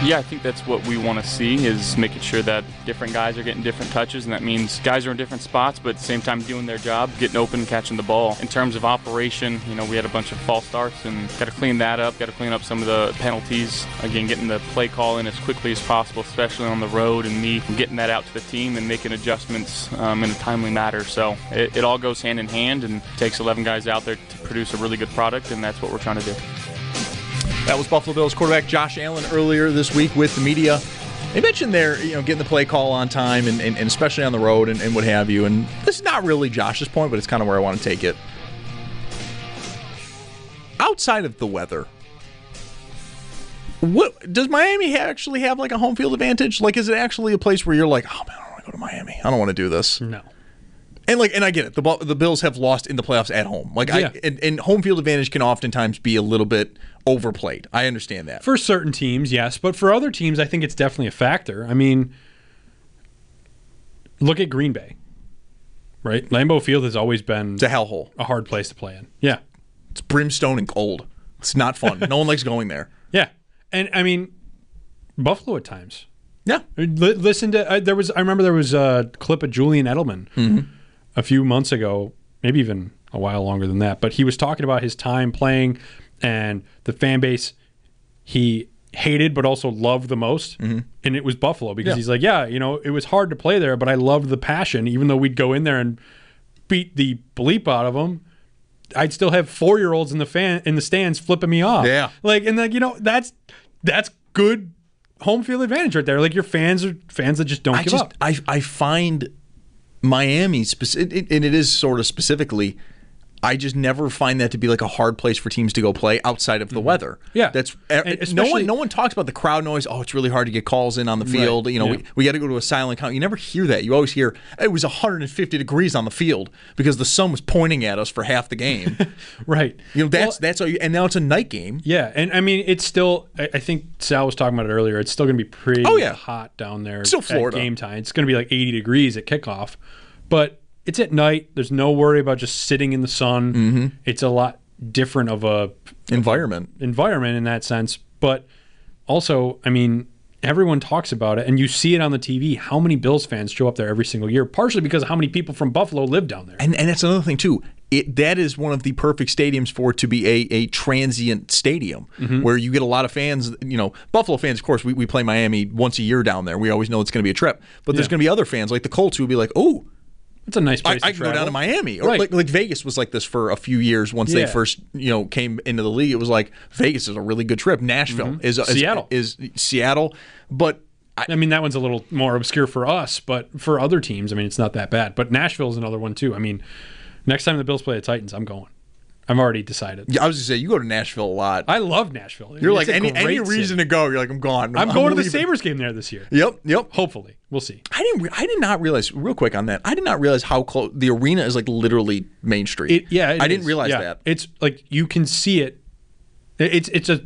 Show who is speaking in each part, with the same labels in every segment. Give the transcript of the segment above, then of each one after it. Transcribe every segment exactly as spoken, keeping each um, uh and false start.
Speaker 1: Yeah, I think that's what we want to see, is making sure that different guys are getting different touches, and that means guys are in different spots, but at the same time doing their job, getting open and catching the ball. In terms of operation, you know, we had a bunch of false starts, and got to clean that up, got to clean up some of the penalties. Again, getting the play call in as quickly as possible, especially on the road, and me getting that out to the team and making adjustments um, in a timely manner. So it, it all goes hand in hand, and takes eleven guys out there to produce a really good product, and that's what we're trying to do.
Speaker 2: That was Buffalo Bills quarterback Josh Allen earlier this week with the media. They mentioned they're, you know, getting the play call on time and, and, and especially on the road and, and what have you. And this is not really Josh's point, but it's kind of where I want to take it. Outside of the weather, what does Miami actually have, like a home field advantage? Like, is it actually a place where you're like, oh man, I don't want to go to Miami. I don't want to do this.
Speaker 3: No.
Speaker 2: And like, and I get it. The the Bills have lost in the playoffs at home. Like,
Speaker 3: yeah.
Speaker 2: I and, and home field advantage can oftentimes be a little bit overplayed. I understand that
Speaker 3: for certain teams, yes, but for other teams, I think it's definitely a factor. I mean, look at Green Bay, right? Lambeau Field has always been
Speaker 2: it's a hellhole,
Speaker 3: a hard place to play in. Yeah,
Speaker 2: it's brimstone and cold. It's not fun. No one likes going there.
Speaker 3: Yeah, and I mean, Buffalo at times.
Speaker 2: Yeah,
Speaker 3: L- listen to uh, there was. I remember there was a clip of Julian Edelman. Mm-hmm. A few months ago, maybe even a while longer than that, but he was talking about his time playing and the fan base he hated but also loved the most, mm-hmm. and it was Buffalo, because yeah. he's like, yeah, you know, it was hard to play there, but I loved the passion. Even though we'd go in there and beat the bleep out of them, I'd still have four-year-olds in the fan in the stands flipping me off.
Speaker 2: Yeah,
Speaker 3: like, and like, you know, that's that's good home field advantage right there. Like, your fans are fans that just don't
Speaker 2: I
Speaker 3: give
Speaker 2: just,
Speaker 3: up.
Speaker 2: I I find Miami, speci- and it is sort of specifically, I just never find that to be like a hard place for teams to go play outside of the mm-hmm. weather.
Speaker 3: Yeah,
Speaker 2: that's no one. No one talks about the crowd noise. Oh, it's really hard to get calls in on the field. Right. You know, yeah. we, we got to go to a silent count. You never hear that. You always hear it was one hundred fifty degrees on the field because the sun was pointing at us for half the game.
Speaker 3: Right.
Speaker 2: You know, that's
Speaker 3: well,
Speaker 2: that's all you, and now it's a night game.
Speaker 3: Yeah, and I mean, it's still. I, I think Sal was talking about it earlier. It's still going to be pretty
Speaker 2: oh, yeah.
Speaker 3: hot down there.
Speaker 2: Still Florida.
Speaker 3: At game time. It's going to be like eighty degrees at kickoff, but it's at night. There's no worry about just sitting in the sun.
Speaker 2: Mm-hmm.
Speaker 3: It's a lot different of a
Speaker 2: environment.
Speaker 3: Environment in that sense. But also, I mean, everyone talks about it, and you see it on the T V, how many Bills fans show up there every single year, partially because of how many people from Buffalo live down there.
Speaker 2: And and that's another thing, too. It, that is one of the perfect stadiums for it to be a, a transient stadium mm-hmm. where you get a lot of fans. You know, Buffalo fans, of course, we, we play Miami once a year down there. We always know it's going to be a trip. But there's yeah. going to be other fans, like the Colts, who will be like, oh,
Speaker 3: it's a nice place
Speaker 2: I, I
Speaker 3: to
Speaker 2: can go down to Miami. Or
Speaker 3: right.
Speaker 2: like, like Vegas was like this for a few years once
Speaker 3: yeah.
Speaker 2: they first, you know, came into the league. It was like Vegas is a really good trip. Nashville mm-hmm. is, is
Speaker 3: Seattle
Speaker 2: is, is Seattle, but
Speaker 3: I, I mean that one's a little more obscure for us, but for other teams, I mean, it's not that bad. But Nashville's another one too. I mean, next time the Bills play the Titans, I'm going. I'm already decided.
Speaker 2: Yeah, I was going to say, you go to Nashville a lot.
Speaker 3: I love Nashville.
Speaker 2: You're
Speaker 3: it's
Speaker 2: like, any any reason
Speaker 3: city.
Speaker 2: to go, you're like, I'm gone.
Speaker 3: I'm,
Speaker 2: I'm
Speaker 3: going to the
Speaker 2: leaving.
Speaker 3: Sabres game there this year.
Speaker 2: Yep, yep.
Speaker 3: Hopefully. We'll see.
Speaker 2: I didn't. Re- I did not realize, real quick on that, I did not realize how close, the arena is like literally Main Street.
Speaker 3: It, yeah, it
Speaker 2: I
Speaker 3: is.
Speaker 2: didn't realize
Speaker 3: yeah.
Speaker 2: that.
Speaker 3: It's like, you can see it. It's it's a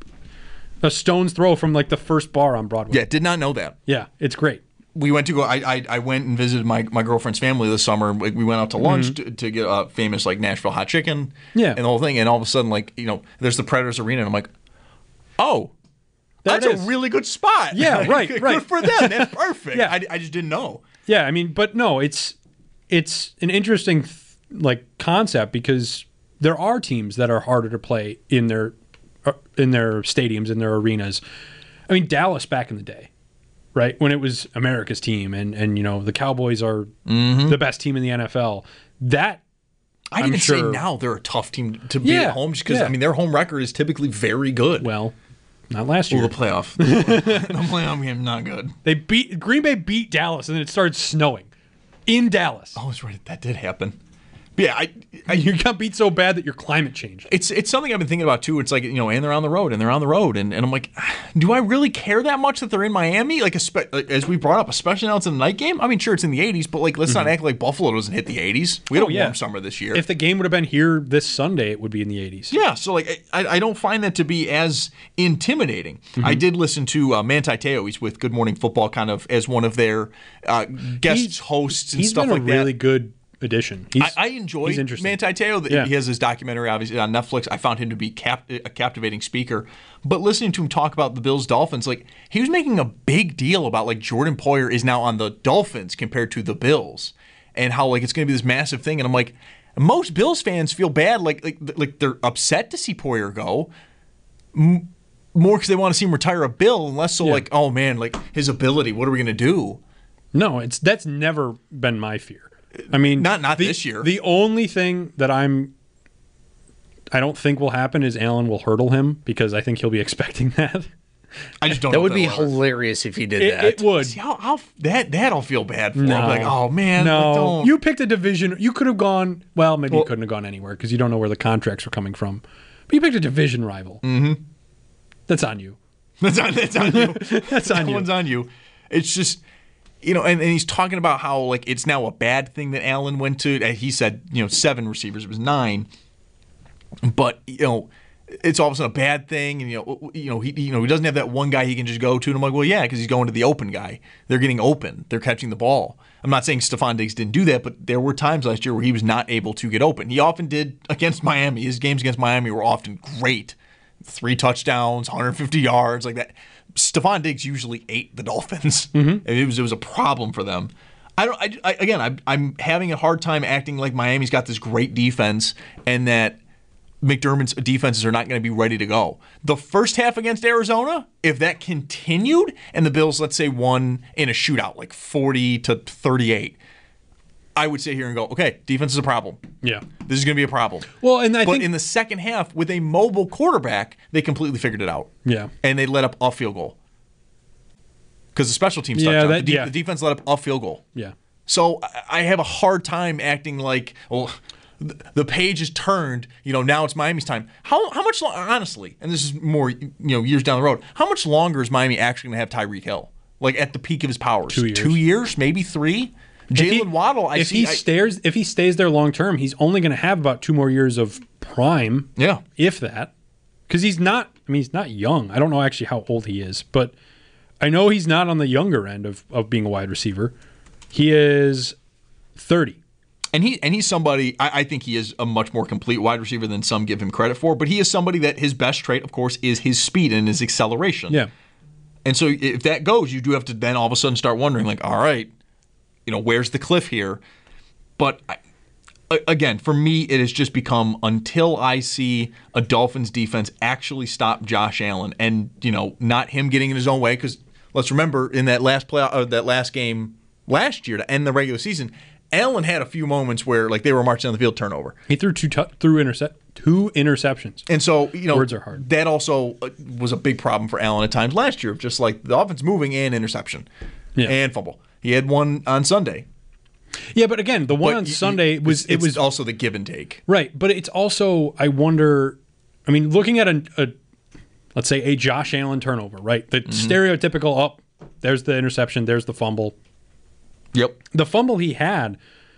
Speaker 3: a stone's throw from like the first bar on Broadway.
Speaker 2: Yeah, did not know that.
Speaker 3: Yeah, it's great.
Speaker 2: We went to go. I, I I went and visited my, my girlfriend's family this summer. We went out to lunch mm-hmm. to, to get a famous like Nashville hot chicken.
Speaker 3: Yeah,
Speaker 2: and the whole thing. And all of a sudden, like you know, there's the Predators Arena, and I'm like, oh,
Speaker 3: there
Speaker 2: that's a really good spot.
Speaker 3: Yeah, right,
Speaker 2: good
Speaker 3: right.
Speaker 2: for them. That's perfect.
Speaker 3: Yeah,
Speaker 2: I, I just didn't know.
Speaker 3: Yeah, I mean, but no, it's it's an interesting like concept because there are teams that are harder to play in their in their stadiums, in their arenas. I mean, Dallas back in the day. Right, when it was America's team, and, and you know the Cowboys are mm-hmm. the best team in the N F L. That
Speaker 2: I'd
Speaker 3: I'm
Speaker 2: even
Speaker 3: sure,
Speaker 2: say now they're a tough team to be
Speaker 3: yeah,
Speaker 2: at home just because
Speaker 3: yeah.
Speaker 2: I mean their home record is typically very good.
Speaker 3: Well, not last year.
Speaker 2: Well, the playoff, the playoff game not good.
Speaker 3: They beat Green Bay beat Dallas, and then it started snowing in Dallas.
Speaker 2: Oh, that's right, that did happen. But yeah, I, I,
Speaker 3: you got beat so bad that your climate changed.
Speaker 2: It's it's something I've been thinking about too. It's like, you know, and they're on the road, and they're on the road, and, and I'm like, do I really care that much that they're in Miami? Like, as we brought up, especially now it's in the night game. I mean, sure, it's in the eighties, but like, let's mm-hmm. not act like Buffalo doesn't hit the eighties. We had
Speaker 3: oh,
Speaker 2: a
Speaker 3: yeah.
Speaker 2: warm summer this year.
Speaker 3: If the game would have been here this Sunday, it would be in the eighties.
Speaker 2: Yeah, so like, I, I don't find that to be as intimidating. Mm-hmm. I did listen to uh, Manti Te'o. He's with Good Morning Football, kind of as one of their uh, guest
Speaker 3: he's,
Speaker 2: hosts and
Speaker 3: he's
Speaker 2: stuff
Speaker 3: been
Speaker 2: like
Speaker 3: a really
Speaker 2: that.
Speaker 3: good addition. He's,
Speaker 2: I, I enjoy
Speaker 3: he's interesting.
Speaker 2: Manti Te'o.
Speaker 3: Yeah.
Speaker 2: He has his documentary, obviously, on Netflix. I found him to be cap- a captivating speaker. But listening to him talk about the Bills-Dolphins, like, he was making a big deal about, like, Jordan Poyer is now on the Dolphins compared to the Bills, and how, like, it's going to be this massive thing. And I'm like, most Bills fans feel bad, like, like, like they're upset to see Poyer go, m- more because they want to see him retire a Bill, and less so,
Speaker 3: Yeah.
Speaker 2: like, oh, man, like, his ability, what are we going to do?
Speaker 3: No, it's that's never been my fear. I mean,
Speaker 2: Not not
Speaker 3: the,
Speaker 2: this year.
Speaker 3: The only thing that I'm, I don't think will happen is Allen will hurdle him because I think he'll be expecting that.
Speaker 2: I just don't
Speaker 4: That
Speaker 2: know
Speaker 4: would
Speaker 2: if
Speaker 4: be
Speaker 2: that'll ever-
Speaker 4: hilarious if he did
Speaker 3: It,
Speaker 4: that.
Speaker 3: it would.
Speaker 2: See, how, how, that, that'll feel bad for him.
Speaker 3: No.
Speaker 2: Like, oh, man.
Speaker 3: No,
Speaker 2: like, don't.
Speaker 3: you picked a division. You could have gone. Well, maybe
Speaker 2: Well-
Speaker 3: you couldn't have gone anywhere because you don't know where the contracts are coming from. But you picked a division rival. Mm-hmm. That's on you.
Speaker 2: That's on, that's on you.
Speaker 3: That's on
Speaker 2: that
Speaker 3: you.
Speaker 2: one's on you. It's just, you know, and, and he's talking about how, like, it's now a bad thing that Allen went to. uh, He said, you know, seven receivers. It was nine. But, you know, it's all of a sudden a bad thing. And, you know, you know, he, you know, he doesn't have that one guy he can just go to. And I'm like, well, yeah, because he's going to the open guy. They're getting open. They're catching the ball. I'm not saying Stephon Diggs didn't do that, but there were times last year where he was not able to get open. He often did against Miami. His games against Miami were often great. Three touchdowns, one hundred fifty yards, like that. Stephon Diggs usually ate the Dolphins. Mm-hmm. And it was it was a problem for them. I don't. I, I, again, I, I'm having a hard time acting like Miami's got this great defense and that McDermott's defenses are not going to be ready to go. The first half against Arizona, if that continued and the Bills, let's say, won in a shootout, like forty to thirty-eight, I would sit here and go, okay, defense is a problem.
Speaker 3: Yeah.
Speaker 2: This is going to be a problem.
Speaker 3: Well, and I
Speaker 2: but
Speaker 3: think
Speaker 2: in the second half, with a mobile quarterback, they completely figured it out.
Speaker 3: Yeah.
Speaker 2: And they let up a field goal. Because the special teams
Speaker 3: Yeah,
Speaker 2: touchdown.
Speaker 3: that-
Speaker 2: the, de-
Speaker 3: yeah.
Speaker 2: the defense let up a field goal.
Speaker 3: Yeah.
Speaker 2: So I- I have a hard time acting like, well, th- the page is turned. You know, now it's Miami's time. How how much lo- honestly, and this is more, you know, years down the road. How much longer is Miami actually going to have Tyreek Hill? Like at the peak of his powers,
Speaker 3: Two years.
Speaker 2: two years, maybe three.
Speaker 3: If he-
Speaker 2: Jalen Waddle, I
Speaker 3: if
Speaker 2: see.
Speaker 3: he
Speaker 2: I-
Speaker 3: stays, if he stays there long term, he's only going to have about two more years of prime,
Speaker 2: yeah.
Speaker 3: if that, because he's not. I mean, he's not young. I don't know actually how old he is, but I know he's not on the younger end of, of being a wide receiver. He is thirty.
Speaker 2: And he and he's somebody, I, I think he is a much more complete wide receiver than some give him credit for, but he is somebody that his best trait, of course, is his speed and his acceleration.
Speaker 3: Yeah.
Speaker 2: And so if that goes, you do have to then all of a sudden start wondering, like, all right, you know, where's the cliff here? But I, a- again, for me, it has just become until I see a Dolphins defense actually stop Josh Allen and, you know, not him getting in his own way, because let's remember in that last play, uh, that last game last year to end the regular season, Allen had a few moments where, like, they were marching on the field, turnover.
Speaker 3: He threw two tu- threw intercept two interceptions.
Speaker 2: And so, you know,
Speaker 3: Words are hard.
Speaker 2: that also uh, was a big problem for Allen at times last year, just like the offense moving and interception
Speaker 3: Yeah.
Speaker 2: and fumble. He had one on Sunday.
Speaker 3: Yeah, but again, the one
Speaker 2: But
Speaker 3: on
Speaker 2: y- y-
Speaker 3: Sunday was
Speaker 2: it's-
Speaker 3: it was
Speaker 2: it's also the give and take.
Speaker 3: right, but it's also I wonder. I mean, looking at a, a let's say a Josh Allen turnover, right? The stereotypical up. There's the interception. There's the fumble.
Speaker 2: Yep.
Speaker 3: The fumble he had,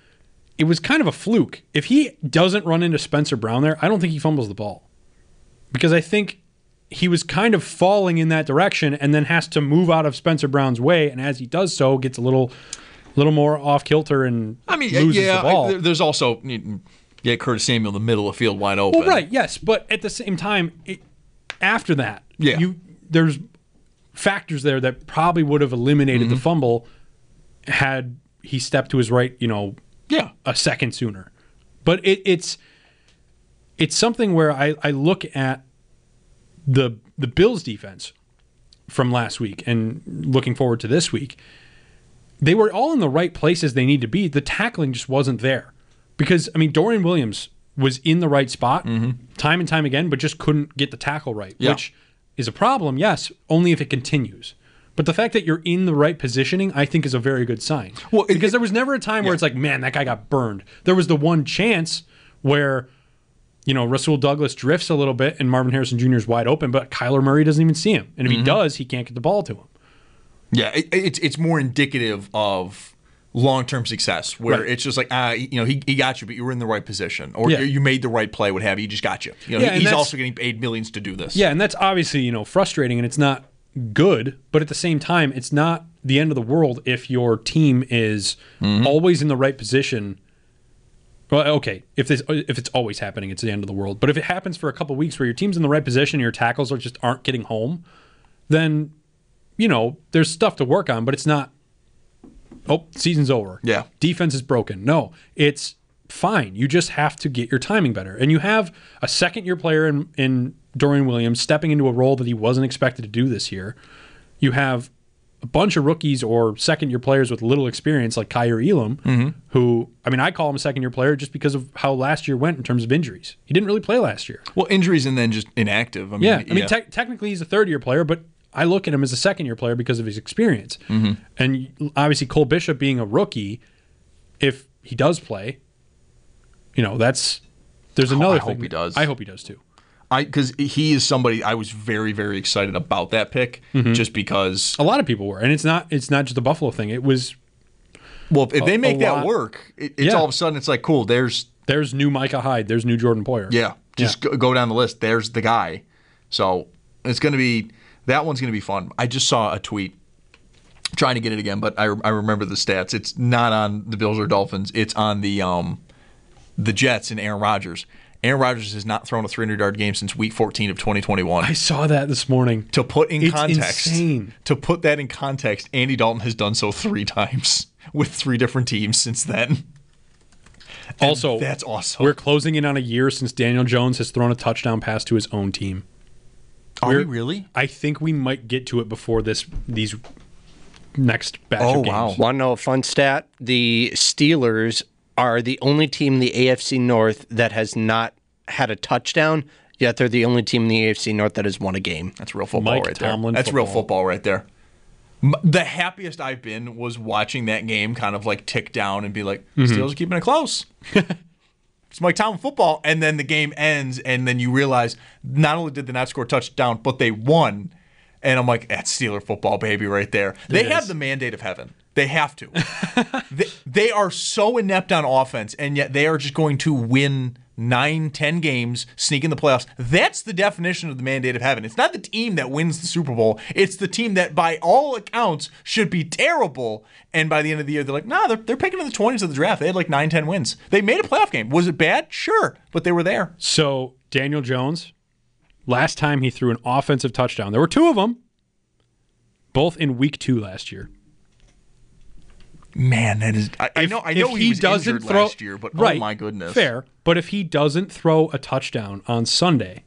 Speaker 3: it was kind of a fluke. If he doesn't run into Spencer Brown there, I don't think he fumbles the ball. Because I think he was kind of falling in that direction and then has to move out of Spencer Brown's way, and as he does so, gets a little little more off kilter and
Speaker 2: I mean,
Speaker 3: loses
Speaker 2: yeah,
Speaker 3: the ball.
Speaker 2: I- there- there's also, yeah, Curtis Samuel in the middle of the field wide open.
Speaker 3: Well, right, yes, but at the same time, it, after that,
Speaker 2: Yeah.
Speaker 3: you there's factors there that probably would have eliminated
Speaker 2: Mm-hmm.
Speaker 3: the fumble had he stepped to his right, you know,
Speaker 2: Yeah.
Speaker 3: a second sooner. But it, it's it's something where I, I look at the the Bills defense from last week and looking forward to this week. They were all in the right places they need to be. The tackling just wasn't there. Because, I mean, Dorian Williams was in the right spot time and time again, but just couldn't get the tackle right,
Speaker 2: Yeah.
Speaker 3: which is a problem, yes, only if it continues. But the fact that you're in the right positioning, I think, is a very good sign.
Speaker 2: Well, it-
Speaker 3: because there was never a time where it's like, man, that guy got burned. There was the one chance where, you know, Rasul Douglas drifts a little bit and Marvin Harrison Junior is wide open, but Kyler Murray doesn't even see him. And if he does, he can't get the ball to him.
Speaker 2: Yeah, it, it's it's more indicative of long-term success, where
Speaker 3: Right.
Speaker 2: it's just like, ah, you know, he, he got you, but you were in the right position, or
Speaker 3: Yeah.
Speaker 2: you made the right play, what have you. He just got you. You know,
Speaker 3: Yeah, and
Speaker 2: he's
Speaker 3: that's-
Speaker 2: also getting paid millions to do this.
Speaker 3: Yeah, and that's obviously, you know, frustrating and it's not good, but at the same time, it's not the end of the world if your team is always in the right position Well, okay, if this if it's always happening, it's the end of the world. But if it happens for a couple weeks where your team's in the right position, your tackles are just aren't getting home, then you know there's stuff to work on. But it's not. Oh, season's over.
Speaker 2: Yeah,
Speaker 3: defense is broken. No, it's fine. You just have to get your timing better. And you have a second-year player in in Dorian Williams stepping into a role that he wasn't expected to do this year. You have a bunch of rookies or second-year players with little experience like Kyer Elam, mm-hmm. who, I mean, I call him a second-year player just because of how last year went in terms of injuries. He didn't really play last year.
Speaker 2: Well, injuries and then just inactive. I mean,
Speaker 3: yeah, I mean, yeah. Te- technically he's a third-year player, but I look at him as a second-year player because of his experience. Mm-hmm. And obviously Cole Bishop being a rookie, if he does play, you know, that's there's another
Speaker 2: oh, I
Speaker 3: thing.
Speaker 2: hope he does.
Speaker 3: I hope he does too.
Speaker 2: I because he is somebody I was very very excited about that pick mm-hmm. just because
Speaker 3: a lot of people were, and it's not it's not just a Buffalo thing. It was
Speaker 2: well if, if
Speaker 3: a,
Speaker 2: they make that
Speaker 3: lot.
Speaker 2: work, it, it's
Speaker 3: yeah.
Speaker 2: all of a sudden it's like cool. There's
Speaker 3: there's new Micah Hyde. There's new Jordan Poyer.
Speaker 2: Yeah, just yeah. Go, go down the list. There's the guy. So it's going to be that one's going to be fun. I just saw a tweet. I'm trying to get it again, but I I remember the stats. It's not on the Bills or Dolphins. It's on the um the Jets and Aaron Rodgers. Aaron Rodgers has not thrown a three hundred yard game since week fourteen of twenty twenty-one.
Speaker 3: I saw that this morning.
Speaker 2: To put in
Speaker 3: it's
Speaker 2: context,
Speaker 3: insane.
Speaker 2: To put that in context, Andy Dalton has done so three times with three different teams since then. And
Speaker 3: also,
Speaker 2: that's awesome.
Speaker 3: We're closing in on a year since Daniel Jones has thrown a touchdown pass to his own team.
Speaker 2: Are
Speaker 3: we're,
Speaker 2: we really?
Speaker 3: I think we might get to it before this these next batch
Speaker 2: oh,
Speaker 3: of games.
Speaker 2: Wow.
Speaker 4: Want to know a fun stat? The Steelers are the only team in the A F C North that has not had a touchdown, yet they're the only team in the A F C North that has won a game.
Speaker 2: That's real football
Speaker 3: Mike
Speaker 2: right
Speaker 3: Tomlin
Speaker 2: there. That's
Speaker 3: football.
Speaker 2: real football right there. The happiest I've been was watching that game kind of like tick down and be like, mm-hmm. Steelers are keeping it close. It's Mike Tomlin football. And then the game ends, and then you realize not only did they not score a touchdown, but they won. And I'm like, that's Steeler football, baby, right there. It they is. have the mandate of heaven. They have to. they, they are so inept on offense, and yet they are just going to win nine, ten games, sneak in the playoffs. That's the definition of the mandate of heaven. It's not the team that wins the Super Bowl. It's the team that, by all accounts, should be terrible. And by the end of the year, they're like, nah, they're, they're picking in the twenties of the draft. They had like nine, ten wins. They made a playoff game. Was it bad? Sure. But they were there.
Speaker 3: So, Daniel Jones, last time he threw an offensive touchdown, there were two of them, both in week two last year.
Speaker 2: Man, that is. I, I
Speaker 3: if,
Speaker 2: know. I know he, he was
Speaker 3: doesn't
Speaker 2: injured
Speaker 3: throw,
Speaker 2: last year, but
Speaker 3: right,
Speaker 2: oh my goodness,
Speaker 3: fair. But if he doesn't throw a touchdown on Sunday,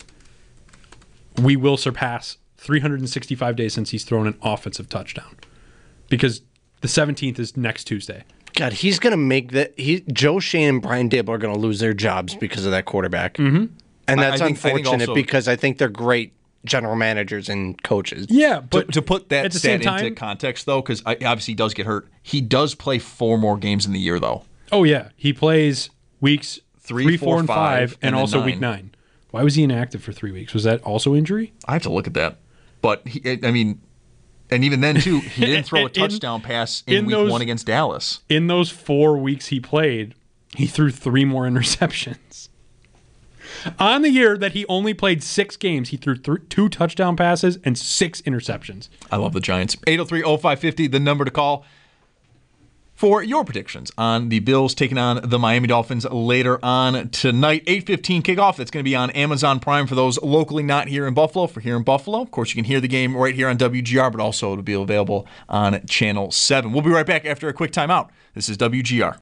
Speaker 3: we will surpass three hundred sixty-five days since he's thrown an offensive touchdown, because the seventeenth is next Tuesday.
Speaker 4: God, he's gonna make that. He Joe Shane and Brian Dable are gonna lose their jobs because of that quarterback, mm-hmm. and that's I, I think, unfortunate I think also, because I think they're great general managers and coaches.
Speaker 3: Yeah, but
Speaker 2: to, to put that
Speaker 3: at the
Speaker 2: stat
Speaker 3: same time,
Speaker 2: into context, though, because obviously he does get hurt, he does play four more games in the year, though.
Speaker 3: Oh, yeah. He plays weeks
Speaker 2: three,
Speaker 3: three
Speaker 2: four,
Speaker 3: four, and five,
Speaker 2: five
Speaker 3: and,
Speaker 2: and
Speaker 3: also
Speaker 2: nine.
Speaker 3: week nine. Why was he inactive for three weeks? Was that also injury?
Speaker 2: I have to look at that. But, he, I mean, and even then, too, he didn't throw a touchdown in, pass in, in week those, one against Dallas.
Speaker 3: In those four weeks he played, he threw three more interceptions. On the year that he only played six games, he threw th- two touchdown passes and six interceptions.
Speaker 2: I love the Giants. eight oh three oh five five oh, the number to call for your predictions on the Bills taking on the Miami Dolphins later on tonight. eight fifteen kickoff. That's going to be on Amazon Prime for those locally not here in Buffalo. For here in Buffalo, of course, you can hear the game right here on W G R, but also it'll be available on Channel seven. We'll be right back after a quick timeout. This is W G R.